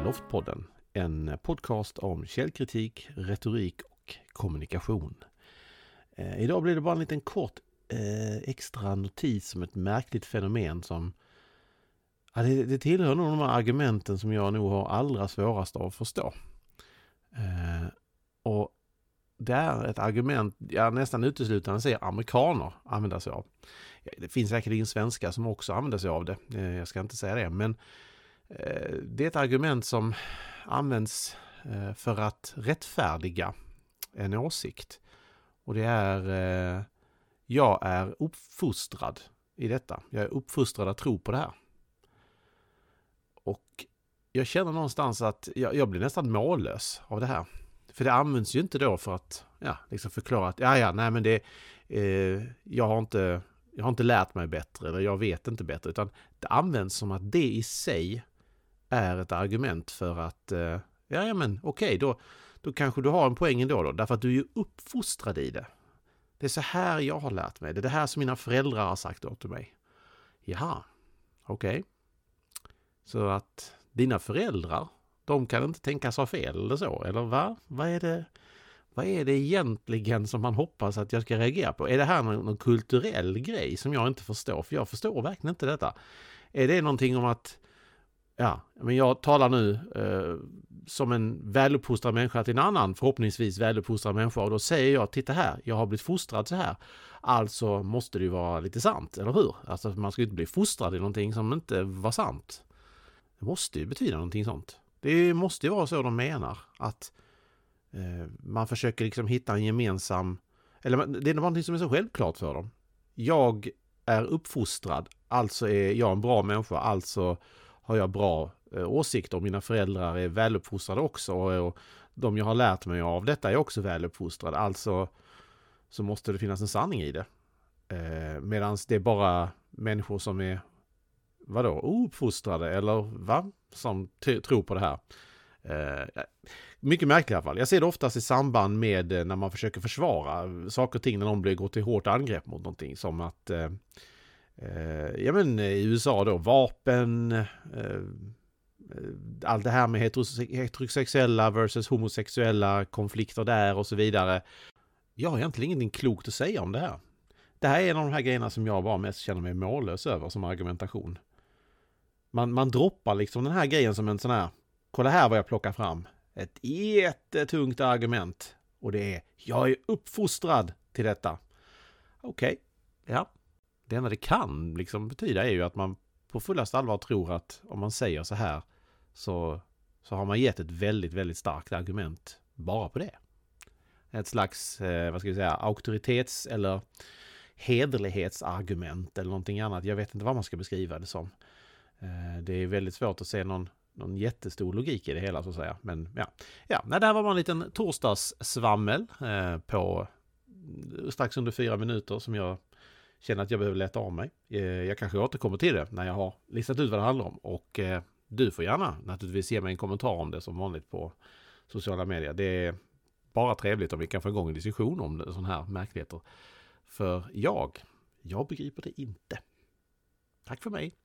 Loftpodden, en podcast om källkritik, retorik och kommunikation. Idag blir det bara en liten kort extra notis om ett märkligt fenomen som det tillhör nog de här argumenten som jag nog har allra svårast att förstå. Och det är ett argument jag nästan uteslutande ser amerikaner använda sig av. Det finns säkert svenskar som också använder sig av det. Jag ska inte säga det, men det är ett argument som används för att rättfärdiga en åsikt. Och det är jag är uppfostrad i detta. Jag är uppfostrad att tro på det här. Och jag känner någonstans att jag blir nästan mållös av det här. För det används ju inte då för att liksom förklara att jag har inte lärt mig bättre eller jag vet inte bättre, utan det används som att det i sig är ett argument för att då kanske du har en poäng ändå därför att du är ju uppfostrad i det. Det är så här jag har lärt mig. Det är det här som mina föräldrar har sagt åt mig. Jaha, okej. Så att dina föräldrar, de kan inte tänkas ha fel eller så, eller va? Vad är det egentligen som man hoppas att jag ska reagera på? Är det här någon kulturell grej som jag inte förstår? För jag förstår verkligen inte detta. Är det någonting om att men jag talar nu som en väluppfostrad människa till en annan förhoppningsvis väluppfostrad människa, och då säger jag, titta här, jag har blivit fostrad så här. Alltså måste det ju vara lite sant, eller hur? Alltså man ska ju inte bli fostrad i någonting som inte var sant. Det måste ju betyda någonting sånt. Det måste ju vara så de menar, att man försöker liksom hitta en gemensam, eller det är någonting som är så självklart för dem. Jag är uppfostrad, alltså är jag en bra människa, alltså har jag bra åsikter, och mina föräldrar är väluppfostrade också, och de jag har lärt mig av detta är också väluppfostrade, alltså så måste det finnas en sanning i det. Medan det är bara människor som är ouppfostrade eller som tror på det här. Mycket märkligt i alla fall. Jag ser det oftast i samband med när man försöker försvara saker och ting, när någon går till hårt angrepp mot någonting, som att i USA då, vapen, allt det här med heterosexuella versus homosexuella konflikter där och så vidare. Jag har egentligen ingenting klokt att säga om det här. Det här är en av de här grejerna som jag bara mest känner mig mållös över som argumentation. Man droppar liksom den här grejen som en sån här, kolla här vad jag plockar fram. Ett jättetungt argument. Och det är, jag är uppfostrad till detta. Okej, ja. Det enda det kan liksom betyda är ju att man på fullast allvar tror att om man säger så här så har man gett ett väldigt, väldigt starkt argument bara på det. Ett slags, auktoritets- eller hederlighetsargument eller någonting annat. Jag vet inte vad man ska beskriva det som. Det är väldigt svårt att se någon jättestor logik i det hela, så att säga. Men det här var bara en liten torsdagssvammel på strax under 4 minuter som jag känner att jag behöver lätta av mig. Jag kanske återkommer till det när jag har listat ut vad det handlar om. Och du får gärna naturligtvis ge mig en kommentar om det som vanligt på sociala medier. Det är bara trevligt om vi kan få igång en diskussion om sådana här märkligheter. För jag begriper det inte. Tack för mig.